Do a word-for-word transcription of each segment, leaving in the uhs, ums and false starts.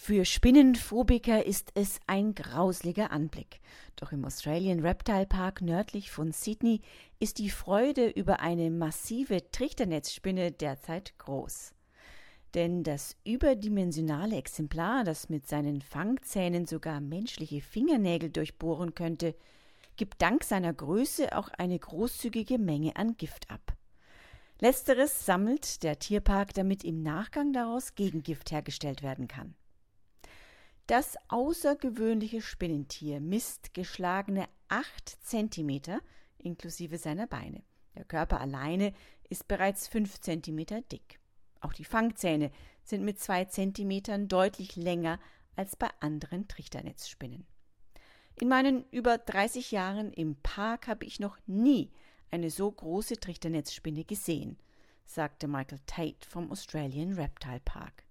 Für Spinnenphobiker ist es ein grausliger Anblick. Doch im Australian Reptile Park nördlich von Sydney ist die Freude über eine massive Trichternetzspinne derzeit groß. Denn das überdimensionale Exemplar, das mit seinen Fangzähnen sogar menschliche Fingernägel durchbohren könnte, gibt dank seiner Größe auch eine großzügige Menge an Gift ab. Letzteres sammelt der Tierpark, damit im Nachgang daraus Gegengift hergestellt werden kann. Das außergewöhnliche Spinnentier misst geschlagene acht Zentimeter inklusive seiner Beine. Der Körper alleine ist bereits fünf Zentimeter dick. Auch die Fangzähne sind mit zwei Zentimetern deutlich länger als bei anderen Trichternetzspinnen. In meinen über dreißig Jahren im Park habe ich noch nie eine so große Trichternetzspinne gesehen, sagte Michael Tate vom Australian Reptile Park.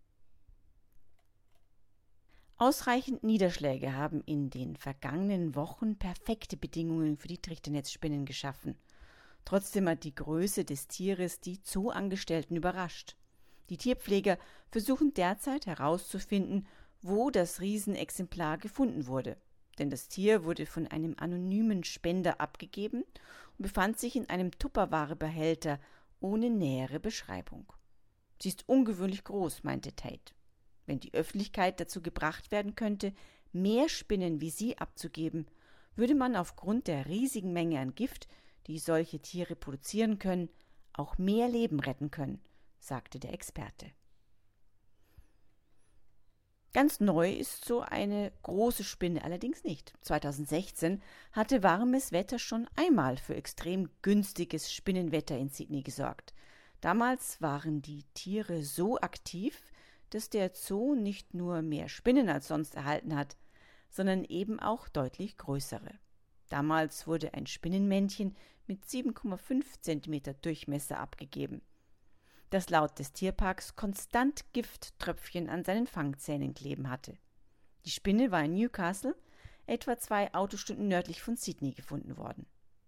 Ausreichend Niederschläge haben in den vergangenen Wochen perfekte Bedingungen für die Trichternetzspinnen geschaffen. Trotzdem hat die Größe des Tieres die Zooangestellten überrascht. Die Tierpfleger versuchen derzeit herauszufinden, wo das Riesenexemplar gefunden wurde. Denn das Tier wurde von einem anonymen Spender abgegeben und befand sich in einem Tupperware-Behälter ohne nähere Beschreibung. Sie ist ungewöhnlich groß, meinte Tate. Wenn die Öffentlichkeit dazu gebracht werden könnte, mehr Spinnen wie sie abzugeben, würde man aufgrund der riesigen Menge an Gift, die solche Tiere produzieren können, auch mehr Leben retten können, sagte der Experte. Ganz neu ist so eine große Spinne allerdings nicht. zweitausendsechzehn hatte warmes Wetter schon einmal für extrem günstiges Spinnenwetter in Sydney gesorgt. Damals waren die Tiere so aktiv, dass der Zoo nicht nur mehr Spinnen als sonst erhalten hat, sondern eben auch deutlich größere. Damals wurde ein Spinnenmännchen mit sieben Komma fünf Zentimeter Durchmesser abgegeben, das laut des Tierparks konstant Gifttröpfchen an seinen Fangzähnen kleben hatte. Die Spinne war in Newcastle, etwa zwei Autostunden nördlich von Sydney, gefunden worden.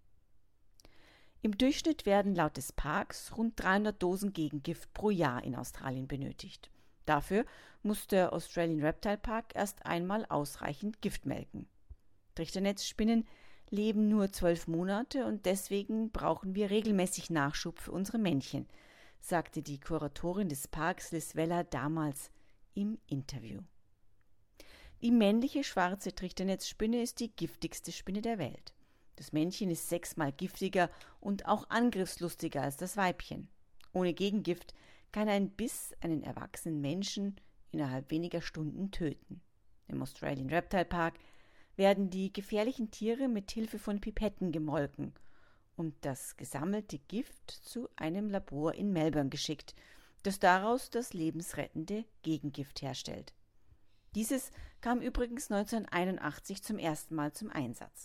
Im Durchschnitt werden laut des Parks rund dreihundert Dosen Gegengift pro Jahr in Australien benötigt. Dafür muss der Australian Reptile Park erst einmal ausreichend Gift melken. Trichternetzspinnen leben nur zwölf Monate und deswegen brauchen wir regelmäßig Nachschub für unsere Männchen, sagte die Kuratorin des Parks Liz Weller damals im Interview. Die männliche schwarze Trichternetzspinne ist die giftigste Spinne der Welt. Das Männchen ist sechsmal giftiger und auch angriffslustiger als das Weibchen. Ohne Gegengift kann ein Biss einen erwachsenen Menschen innerhalb weniger Stunden töten. Im Australian Reptile Park werden die gefährlichen Tiere mit Hilfe von Pipetten gemolken und das gesammelte Gift zu einem Labor in Melbourne geschickt, das daraus das lebensrettende Gegengift herstellt. Dieses kam übrigens neunzehnhunderteinundachtzig zum ersten Mal zum Einsatz.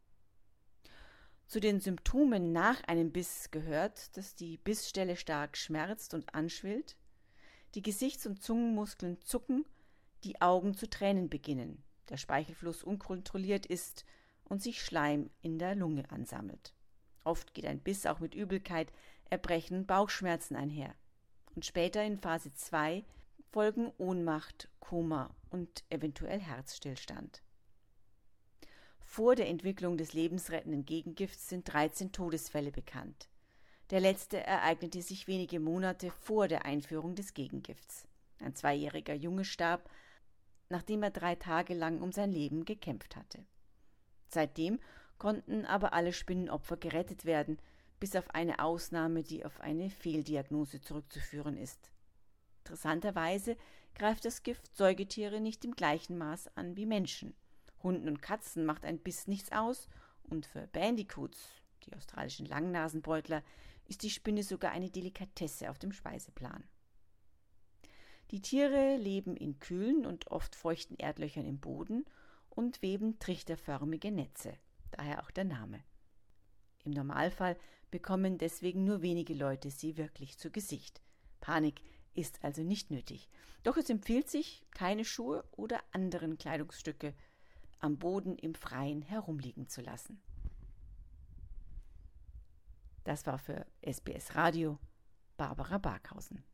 Zu den Symptomen nach einem Biss gehört, dass die Bissstelle stark schmerzt und anschwillt, die Gesichts- und Zungenmuskeln zucken, die Augen zu tränen beginnen, der Speichelfluss unkontrolliert ist und sich Schleim in der Lunge ansammelt. Oft geht ein Biss auch mit Übelkeit, Erbrechen und Bauchschmerzen einher. Und später in Phase zwei folgen Ohnmacht, Koma und eventuell Herzstillstand. Vor der Entwicklung des lebensrettenden Gegengifts sind dreizehn Todesfälle bekannt. Der letzte ereignete sich wenige Monate vor der Einführung des Gegengifts. Ein zweijähriger Junge starb, nachdem er drei Tage lang um sein Leben gekämpft hatte. Seitdem konnten aber alle Spinnenopfer gerettet werden, bis auf eine Ausnahme, die auf eine Fehldiagnose zurückzuführen ist. Interessanterweise greift das Gift Säugetiere nicht im gleichen Maß an wie Menschen. Hunden und Katzen macht ein Biss nichts aus und für Bandicoots, die australischen Langnasenbeutler, ist die Spinne sogar eine Delikatesse auf dem Speiseplan. Die Tiere leben in kühlen und oft feuchten Erdlöchern im Boden und weben trichterförmige Netze, daher auch der Name. Im Normalfall bekommen deswegen nur wenige Leute sie wirklich zu Gesicht. Panik ist also nicht nötig. Doch es empfiehlt sich, keine Schuhe oder anderen Kleidungsstücke am Boden im Freien herumliegen zu lassen. Das war für S B S Radio Barbara Barkhausen.